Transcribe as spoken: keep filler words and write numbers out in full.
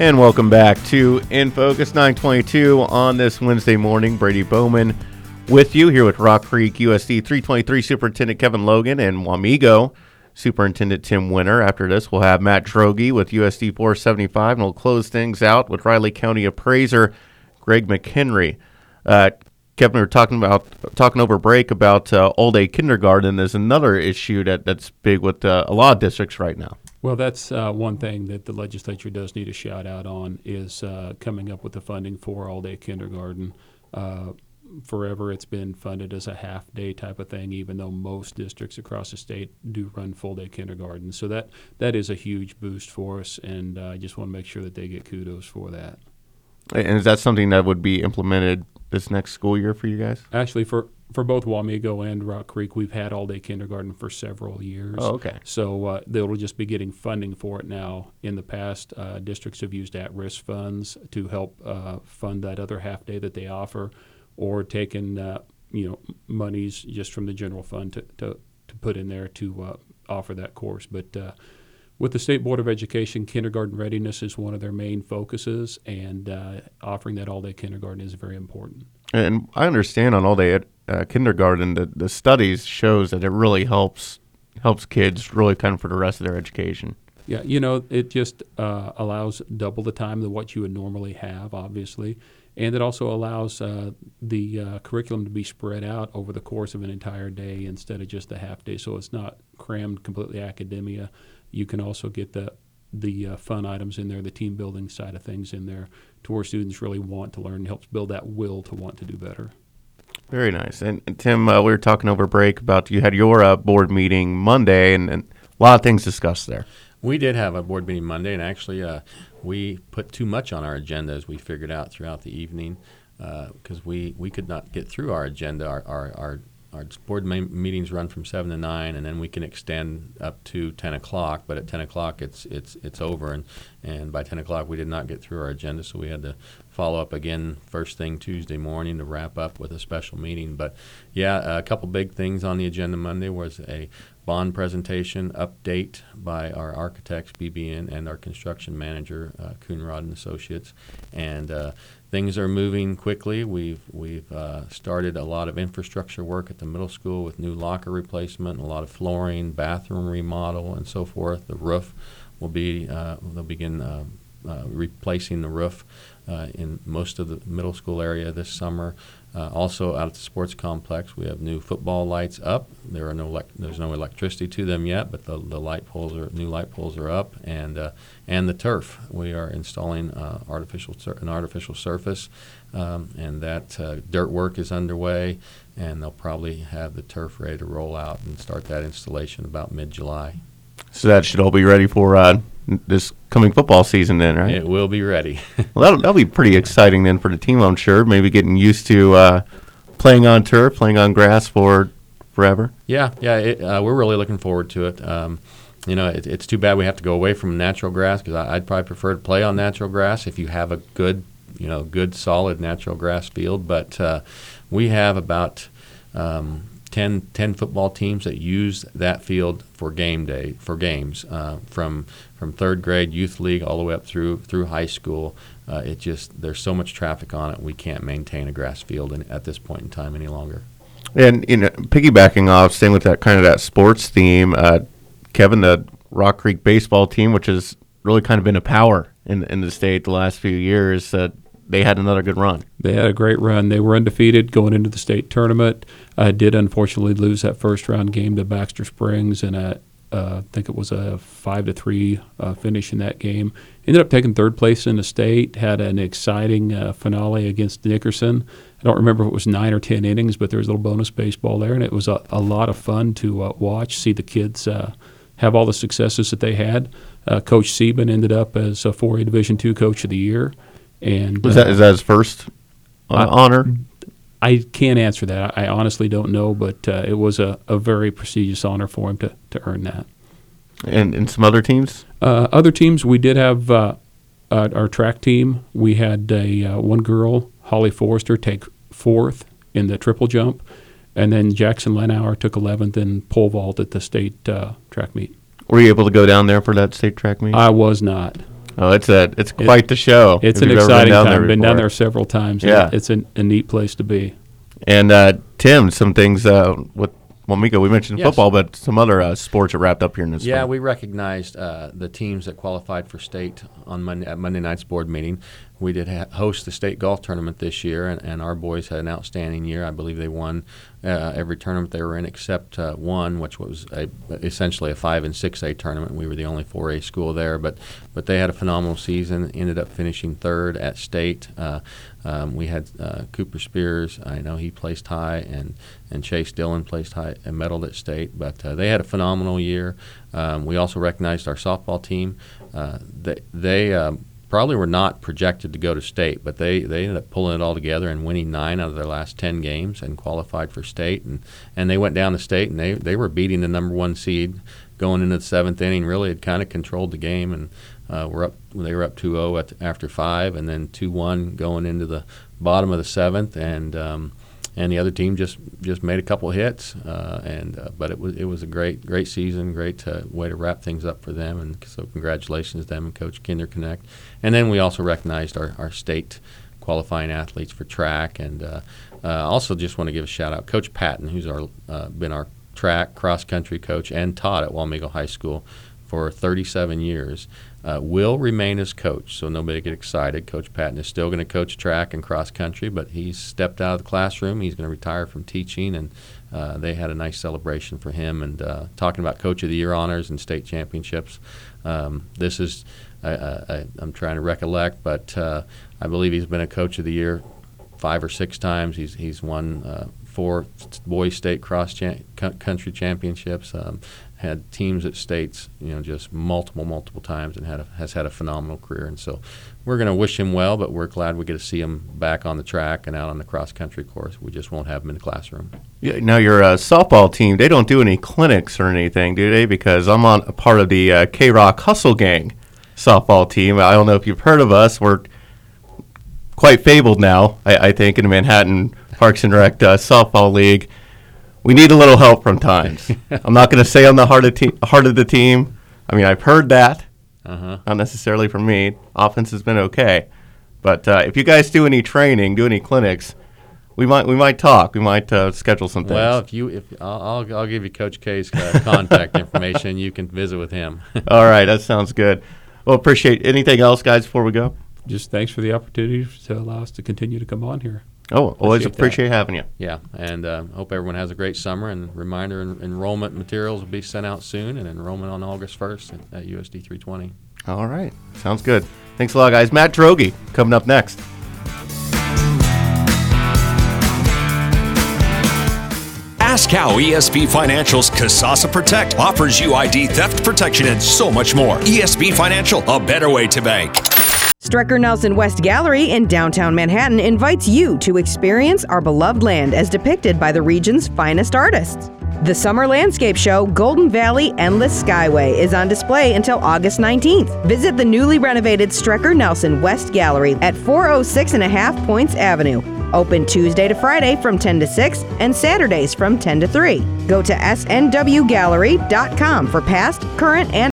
And welcome back to In Focus nine twenty-two on this Wednesday morning. Brady Bowman with you here with Rock Creek U S D three twenty-three Superintendent Kevin Logan and Wamego Superintendent Tim Winter. After this, we'll have Matt Droege with U S D four seventy-five, and we'll close things out with Riley County Appraiser Greg McHenry. Uh, Kevin, we were talking about talking over break about uh, all-day kindergarten. There's another issue that, that's big with uh, a lot of districts right now. Well, that's uh, one thing that the legislature does need a shout out on is uh, coming up with the funding for all-day kindergarten. Uh, forever it's been funded as a half-day type of thing, even though most districts across the state do run full-day kindergarten. So that, that is a huge boost for us, and uh, I just want to make sure that they get kudos for that. And is that something that would be implemented this next school year for you guys? Actually, for, for both Wamego and Rock Creek, we've had all-day kindergarten for several years. Oh, okay. So uh, they'll just be getting funding for it now. In the past, uh, districts have used at-risk funds to help uh, fund that other half-day that they offer, or taken uh, you know monies just from the general fund to, to, to put in there to uh, offer that course. But uh, with the State Board of Education, kindergarten readiness is one of their main focuses, and uh, offering that all-day kindergarten is very important. And I understand on all-day uh, kindergarten, the, the studies shows that it really helps helps kids really kind of for the rest of their education. Yeah, you know, it just uh, allows double the time than what you would normally have, obviously. And it also allows uh, the uh, curriculum to be spread out over the course of an entire day instead of just a half day. So it's not crammed completely academia. You can also get the the uh, fun items in there, the team building side of things in there, to where students really want to learn. It helps build that will to want to do better. Very nice. And, and Tim, uh, we were talking over break about you had your uh, board meeting Monday, and, and a lot of things discussed there. We did have a board meeting Monday, and actually uh, we put too much on our agenda, as we figured out throughout the evening, because uh, we, we could not get through our agenda. Our our, our, our board ma- meetings run from seven to nine, and then we can extend up to ten o'clock, but at ten o'clock it's it's it's over, and, and by ten o'clock we did not get through our agenda, so we had to follow up again first thing Tuesday morning to wrap up with a special meeting. But yeah, a couple big things on the agenda Monday was a bond presentation update by our architects, B B N, and our construction manager, uh, Coonrod and Associates. And uh, things are moving quickly. We've we've uh, started a lot of infrastructure work at the middle school with new locker replacement, a lot of flooring, bathroom remodel, and so forth. The roof will be uh, they'll begin uh, uh, replacing the roof uh, in most of the middle school area this summer. Uh, also, out at the sports complex, we have new football lights up. There are no elec- there's no electricity to them yet, but the, the light poles are new light poles are up, and uh, and the turf. We are installing uh, artificial sur- an artificial surface, um, and that uh, dirt work is underway, and they'll probably have the turf ready to roll out and start that installation about mid-July. So that should all be ready for uh, this coming football season then, right? It will be ready. Well, that'll, that'll be pretty exciting then for the team, I'm sure. Maybe getting used to uh, playing on turf, playing on grass for forever. Yeah, yeah, it, uh, we're really looking forward to it. Um, you know, it, it's too bad we have to go away from natural grass, because I'd probably prefer to play on natural grass if you have a good, you know, good solid natural grass field. But uh, we have about um, ten, ten football teams that use that field for game day, for games, uh, from from third grade youth league all the way up through through high school. Uh, it just there's so much traffic on it, we can't maintain a grass field in, at this point in time any longer. And you know, piggybacking off, staying with that kind of that sports theme, uh, Kevin, the Rock Creek baseball team, which has really kind of been a power in in the state the last few years, uh, they had another good run. They had a great run. They were undefeated going into the state tournament. Uh, did unfortunately lose that first round game to Baxter Springs, and a, uh, I think it was a five to three uh, finish in that game. Ended up taking third place in the state. Had an exciting uh, finale against Nickerson. I don't remember if it was nine or ten innings, but there was a little bonus baseball there, and it was a, a lot of fun to uh, watch. See the kids uh, have all the successes that they had. Uh, Coach Sieben ended up as a four A Division two Coach of the Year. And Was that is that his first uh, I, honor? I can't answer that. I honestly don't know, but uh, it was a, a very prestigious honor for him to, to earn that. And and some other teams? Uh, other teams, we did have uh, uh, our track team. We had a uh, one girl, Holly Forrester, take fourth in the triple jump, and then Jackson Lenauer took eleventh in pole vault at the state uh, track meet. Were you able to go down there for that state track meet? I was not. Oh, it's a it's quite the show. It's if an you've ever exciting been down time. there Been down before. there several times. Yeah. It's a, a neat place to be. And uh, Tim, some things uh, with Wamego, we mentioned Yes. football, but some other uh, sports are wrapped up here in this. Yeah, spring. we recognized uh, the teams that qualified for state on Monday, at Monday night's board meeting. We did ha- host the state golf tournament this year, and, and our boys had an outstanding year. I believe they won uh, every tournament they were in except uh, one, which was a, essentially a five and six A tournament. We were the only four A school there, but but they had a phenomenal season. Ended up finishing third at state. Uh, um, we had uh, Cooper Spears. I know he placed high, and and Chase Dillon placed high and medaled at state. But uh, they had a phenomenal year. Um, we also recognized our softball team. Uh, they they um, probably were not projected to go to state, but they, they ended up pulling it all together and winning nine out of their last ten games and qualified for state. And, and they went down to state, and they, they were beating the number one seed going into the seventh inning. Really had kind of controlled the game, and uh, were up. They were up two oh at, after five, and then two one going into the bottom of the seventh. And um, and the other team just, just made a couple of hits. Uh, and uh, but it was it was a great great season, great uh, way to wrap things up for them. And so congratulations to them and Coach Kinder Connect. And then we also recognized our, our state qualifying athletes for track. And uh, uh, also just want to give a shout out Coach Patton, who's our uh, been our track cross country coach and taught at Wamego High School for thirty-seven years. Uh, will remain as coach, so nobody get excited. Coach Patton is still going to coach track and cross country, but he's stepped out of the classroom. He's going to retire from teaching, and uh, they had a nice celebration for him. And uh, talking about Coach of the Year honors and state championships, um, this is I, I, I'm trying to recollect, but uh, I believe he's been a Coach of the Year five or six times. He's he's won uh, four boys state cross cha- country championships. Um, had teams at states, you know, just multiple, multiple times, and had a, has had a phenomenal career. And so we're going to wish him well, but we're glad we get to see him back on the track and out on the cross-country course. We just won't have him in the classroom. Yeah, now, your uh, softball team, they don't do any clinics or anything, do they? Because I'm on a part of the uh, K-Rock Hustle Gang softball team. I don't know if you've heard of us. We're quite fabled now, I, I think, in the Manhattan Parks and Rec uh, softball league. We need a little help from times. I'm not going to say I'm the heart of, te- heart of the team. I mean, I've heard that. Uh-huh. Not necessarily from me. Offense has been okay. But uh, if you guys do any training, do any clinics, we might we might talk. We might uh, schedule some things. Well, if you if I'll I'll, I'll give you Coach K's uh, contact information. You can visit with him. All right, that sounds good. Well, appreciate anything else, guys, before we go? Just thanks for the opportunity to allow us to continue to come on here. Oh, always Appreciate appreciate having you. Yeah, and uh, hope everyone has a great summer. And reminder, en- enrollment materials will be sent out soon, and enrollment on August first at, at U S D three twenty. All right, sounds good. Thanks a lot, guys. Matt Droege coming up next. Ask how E S B Financial's Kasasa Protect offers U I D theft protection and so much more. E S B Financial, a better way to bank. Strecker Nelson West Gallery in downtown Manhattan invites you to experience our beloved land as depicted by the region's finest artists. The summer landscape show, Golden Valley Endless Skyway, is on display until August nineteenth. Visit the newly renovated Strecker Nelson West Gallery at four oh six and a half Points Avenue. Open Tuesday to Friday from ten to six and Saturdays from ten to three. Go to S N W gallery dot com for past, current, and